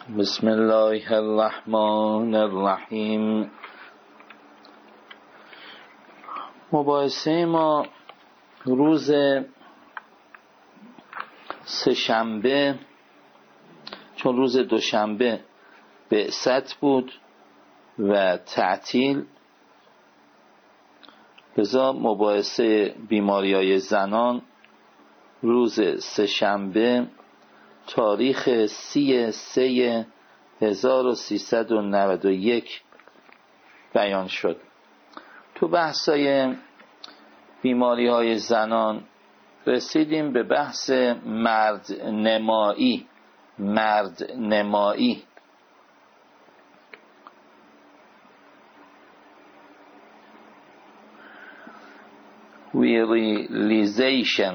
بسم الله الرحمن الرحیم. مباحثه ما روز سه‌شنبه، چون روز دوشنبه بعثت بود و تعطیل، لذا مباحثه بیماری‌های زنان روز سه‌شنبه تاریخ 30/3/1391 بیان شد. تو بحثای بیماری‌های زنان رسیدیم به بحث مرد نمایی. ویریلیزیشن،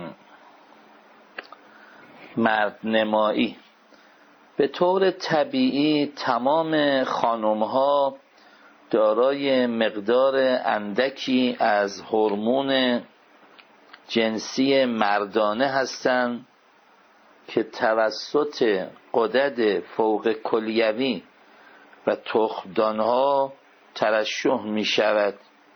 مرد نمایی. به طور طبیعی تمام خانم‌ها دارای مقدار اندکی از هورمون جنسی مردانه هستند که توسط غدد فوق کلیوی و تخمدان‌ها ترشح می‌شود.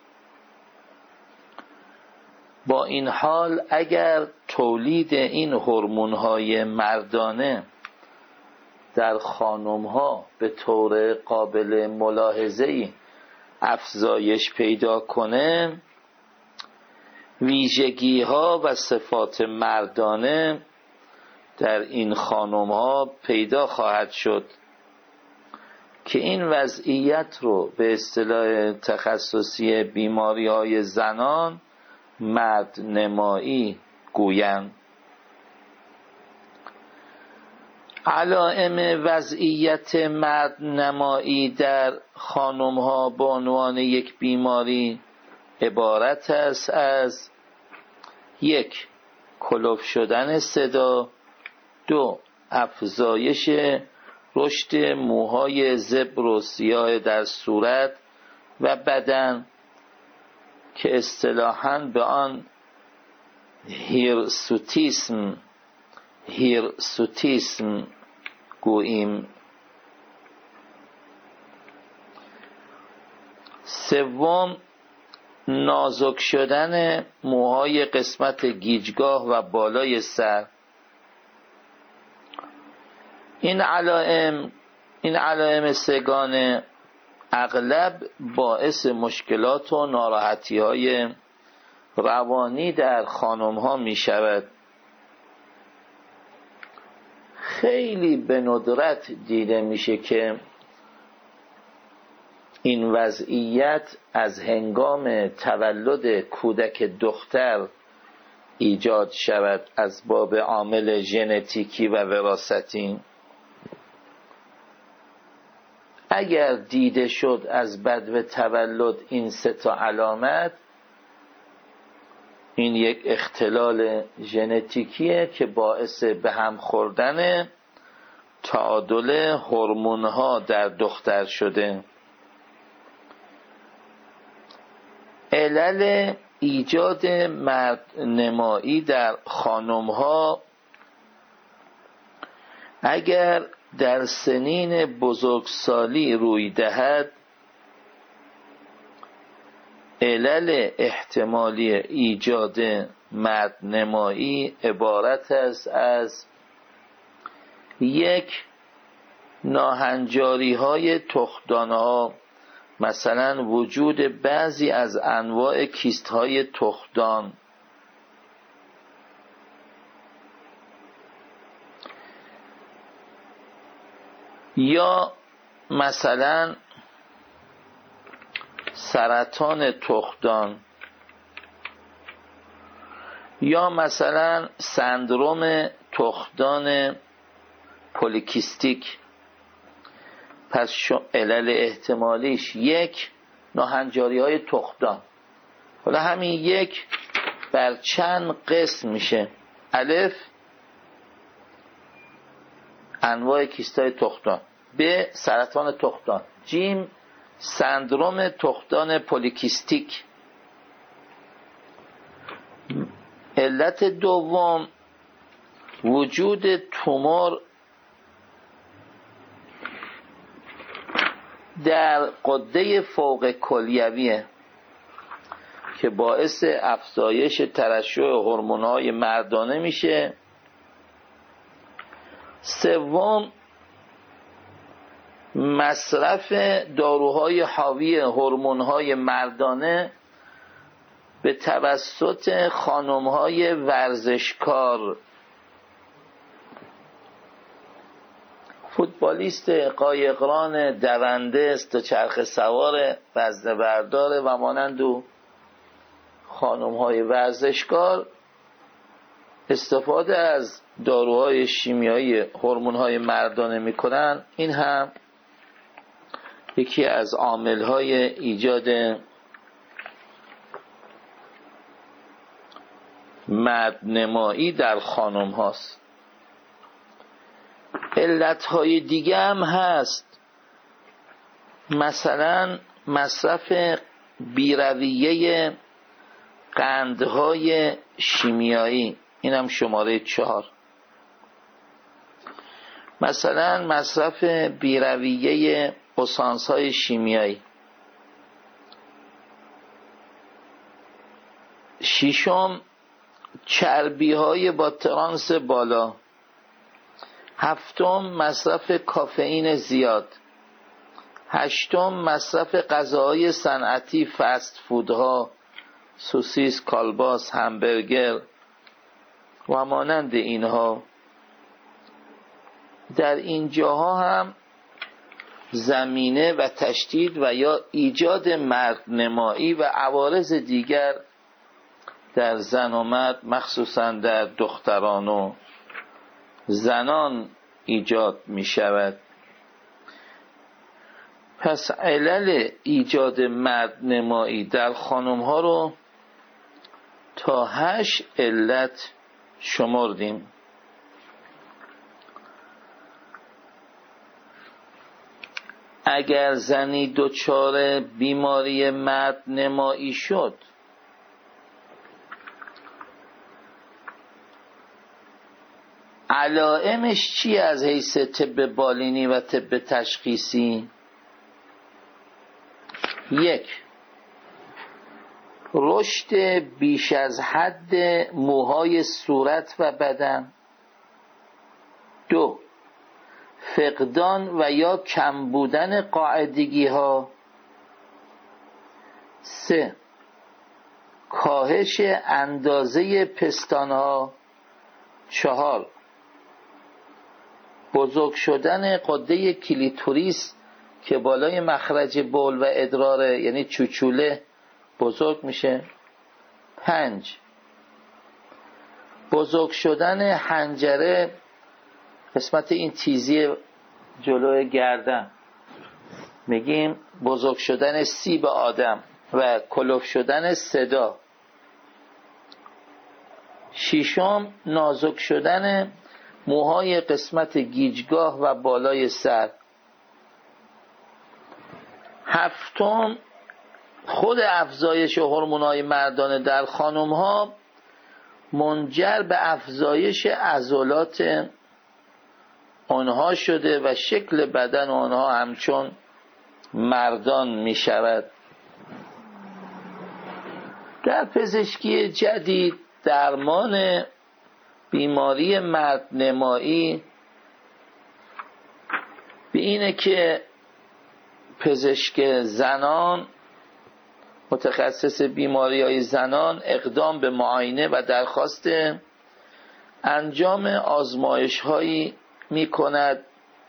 با این حال اگر تولید این هورمون‌های مردانه در خانم‌ها به طور قابل ملاحظه‌ای افزایش پیدا کنه، ویژگی‌ها و صفات مردانه در این خانم‌ها پیدا خواهد شد که این وضعیت رو به اصطلاح تخصصی بیماری‌های زنان مرد نمایی گویند. علائم وضعیت مرد نمایی در خانم‌ها به عنوان یک بیماری عبارت است از 1. کلوف شدن صدا، 2. افزایش رشد موهای زبر و سیاه در صورت و بدن که اصطلاحاً به آن هیرسوتیسم گوییم. 3. نازک شدن موهای قسمت گیجگاه و بالای سر. این علائم سگانه اغلب باعث مشکلات و ناراحتی‌های روانی در خانم‌ها می‌شود. خیلی به ندرت دیده میشه که این وضعیت از هنگام تولد کودک دختر ایجاد شود از باب عامل ژنتیکی و وراثتی. اگر دیده شد از بدو تولد این 3 علامت، این یک اختلال ژنتیکیه که باعث به هم خوردن تعادل هورمون‌ها در دختر شده. علل ایجاد مرد نمایی در خانم‌ها اگر در سنین بزرگسالی روی دهد، علل احتمالی ایجاد مرد نمایی عبارت است از 1. ناهنجاری‌های تخمدان‌ها، مثلا وجود بعضی از انواع کیست‌های تخمدان، یا مثلا سرطان تخمدان، یا مثلا سندروم تخمدان پلیکیستیک. پس علل احتمالیش 1. ناهنجاری‌های تخمدان. حالا همین 1 بر چند قسم میشه؟ الف، انواع کیست‌های تخمدان، ب، سرطان تخمدان، ج، سندروم تخمدان پلیکیستیک. علت دوم وجود تومور در غده فوق کلیویه که باعث افزایش ترشح هورمون‌های مردانه میشه. سوم، مصرف داروهای حاوی هورمون‌های مردانه به توسط خانم‌های ورزشکار. فوتبالیست، قایقران، دونده، دوچرخه سوار، وزنه بردار و مانند او خانم‌های ورزشکار استفاده از داروهای شیمیایی هورمون‌های مردانه می‌کنن. این هم یکی از عامل‌های ایجاد مردنمایی در خانم هاست. علتهای دیگه هم هست، مثلا مصرف بیرویه قندهای شیمیایی، این هم شماره 4. مثلا مصرف بیرویه اسانس‌های شیمیایی. 6، چربی‌های با ترانس بالا. 7، مصرف کافئین زیاد. 8، مصرف غذاهای صنعتی، فست فودها، سوسیس، کالباس، همبرگر و مانند اینها. در این جاها هم زمینه و تشدید و یا ایجاد مردنمایی و عوارض دیگر در زن و مرد، مخصوصا در دختران و زنان ایجاد می شود. پس علل ایجاد مردنمایی در خانم ها رو تا 8 علت شمردیم. اگر زنی دچار بیماری مردنمایی شد، علائمش چی از حیث طب بالینی و طب تشخیصی؟ 1، رشد بیش از حد موهای صورت و بدن. 2، فقدان و یا کم بودن قاعدگی ها. 3، کاهش اندازه پستان ها. 4، بزرگ شدن غده کلیتوریس که بالای مخرج بول و ادراره، یعنی چوچوله بزرگ میشه. 5، بزرگ شدن حنجره، قسمت این تیزی جلوی گردن، میگیم بزرگ شدن سیب آدم و کلوف شدن صدا. 6، نازک شدن موهای قسمت گیجگاه و بالای سر. 7، خود افزایش هورمون‌های مردانه در خانم‌ها منجر به افزایش عضلات آنها شده و شکل بدن آنها همچون مردان می شود. در پزشکی جدید درمان بیماری مردنمایی به اینه که پزشک زنان، متخصص بیماری‌های زنان، اقدام به معاینه و درخواست انجام آزمایش‌هایی می‌کند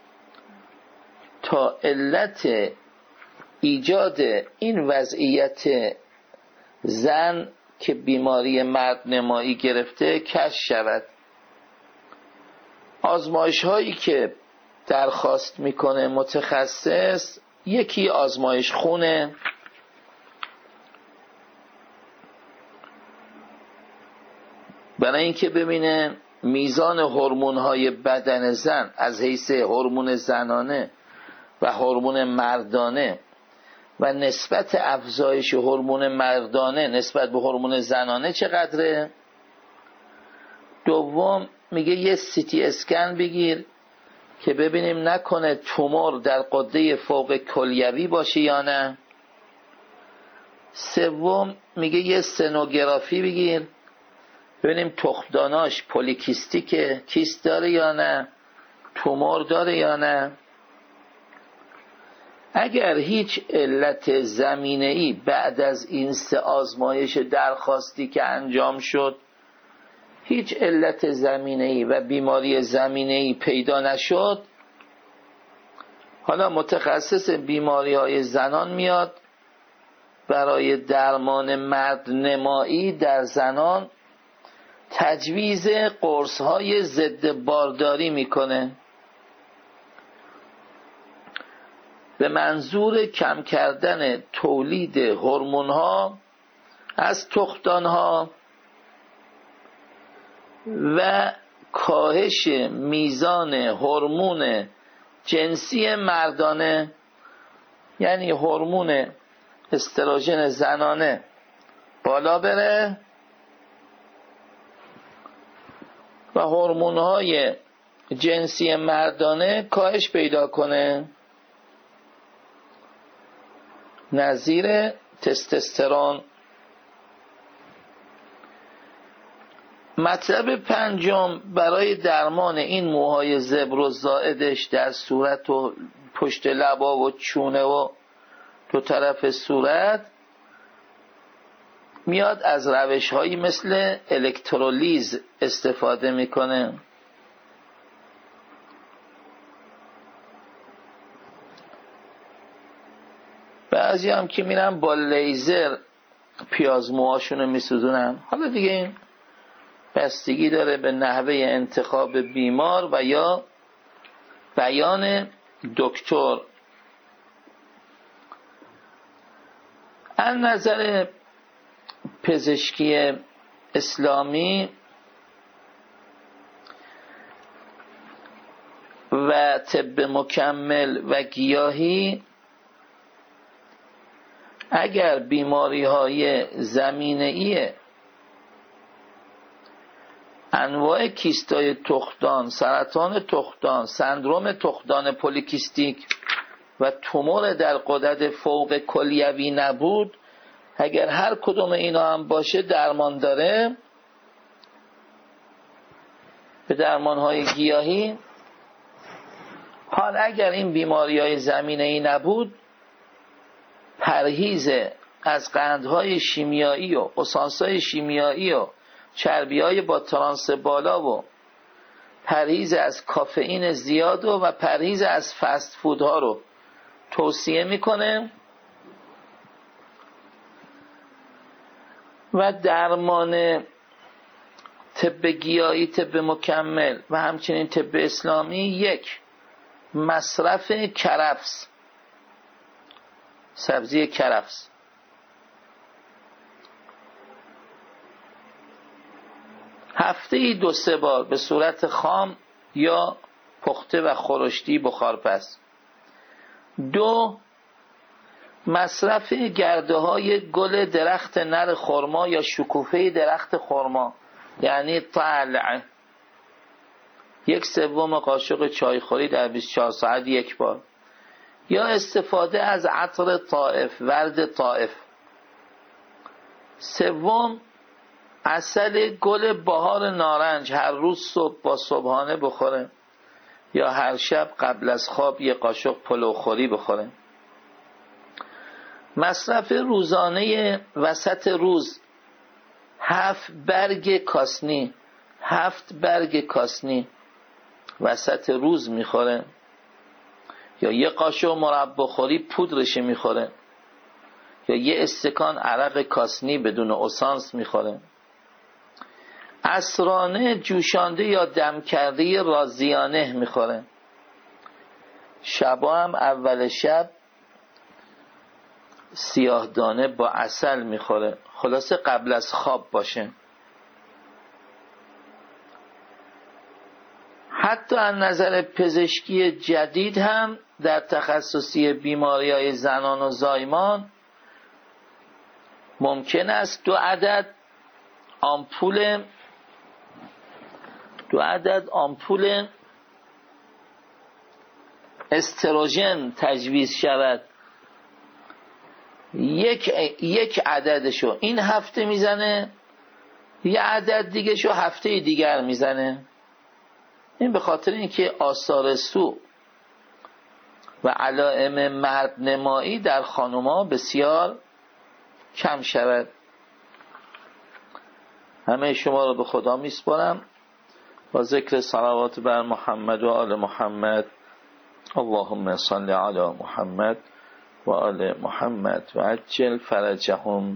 تا علت ایجاد این وضعیت زن که بیماری مردنمایی گرفته کشف شود. آزمایش‌هایی که درخواست میکنه متخصص، یکی آزمایش خونه، برای اینکه ببینه میزان هورمون‌های بدن زن از حیث هورمون زنانه و هورمون مردانه و نسبت افزایش هورمون مردانه نسبت به هورمون زنانه چقدره. دوم میگه یه سی تی اسکن بگیر که ببینیم نکنه تومور در غده فوق کلیوی باشه یا نه. سوم میگه یه سنوگرافی بگیر ببینیم تخمداناش پولیکیستیکه، کیست داره یا نه، تومور داره یا نه. اگر هیچ علت زمینه‌ای بعد از این 3 آزمایش درخواستی که انجام شد هیچ علت زمینه‌ای و بیماری زمینه‌ای پیدا نشد، حالا متخصص بیماری‌های زنان میاد برای درمان مردنمایی در زنان تجویز قرص‌های ضد بارداری میکنه به منظور کم کردن تولید هورمون‌ها از تخمدان‌ها و کاهش میزان هورمون جنسی مردانه، یعنی هورمون استروژن زنانه بالا بره و هورمون‌های جنسی مردانه کاهش پیدا کنه، نظیر تستوسترون. مطلب پنجم برای درمان این موهای زبر و زائدش در صورت و پشت لبا و چونه و 2 طرف صورت میاد از روش‌هایی مثل الکترولیز استفاده میکنه. بعضی هم که میرن با لیزر پیاز موهاشونو میسوزونن. حالا دیگه این بستگی داره به نحوه انتخاب بیمار و یا بیان دکتر. از نظر پزشکی اسلامی و طب مکمل و گیاهی، اگر بیماری‌های زمینه‌ای انواع کیستای تخمدان، سرطان تخمدان، سندروم تخمدان پولیکیستیک و تومور در غدد فوق کلیوی نبود، اگر هر کدوم اینا هم باشه درمان داره به درمان‌های گیاهی. حال اگر این بیماری‌های زمینه‌ای نبود، پرهیز از قندهای شیمیایی و اسانس‌های شیمیایی و چربی‌های با ترانس بالا و پرهیز از کافئین زیاد و پرهیز از فست فودها رو توصیه میکنه و درمان طب گیاهی، طب مکمل و همچنین طب اسلامی 1 مصرف کرفس، سبزی کرفس. هفته‌ای 2-3 بار به صورت خام یا پخته و خورشتی بخارپز. 2 مصرف گرده های گل درخت نر خرما یا شکوفه درخت خرما، یعنی طلع، 1/3 قاشق چایخوری در 24 ساعت 1 بار، یا استفاده از عطر طائف، ورد طائف. 3 عسل گل بهار نارنج هر روز صبح با صبحانه بخوره یا هر شب قبل از خواب 1 قاشق پلوخوری بخوره. مصرف روزانه وسط روز 7 برگ کاسنی، 7 برگ کاسنی وسط روز میخوره یا 1 قاشق مربا خوری پودرش میخوره یا 1 استکان عرق کاسنی بدون اسانس میخوره. عصرانه جوشانده یا دم کرده رازیانه میخوره. شبا هم اول شب سیاه دانه با عسل میخوره، خلاصه قبل از خواب باشه. حتی از نظر پزشکی جدید هم در تخصصی بیماری‌های زنان و زایمان ممکن است 2 عدد آمپول استروژن تجویز شود یک عددشو این هفته میزنه، یه عدد دیگه شو هفته دیگر میزنه. این به خاطر اینکه آثار سو و علائم مردنمایی در خانوما بسیار کم شود. همه شما رو به خدا میسپارم با ذکر صلوات بر محمد و آل محمد. اللهم صل علی محمد و آل محمد و عجل فرجهم.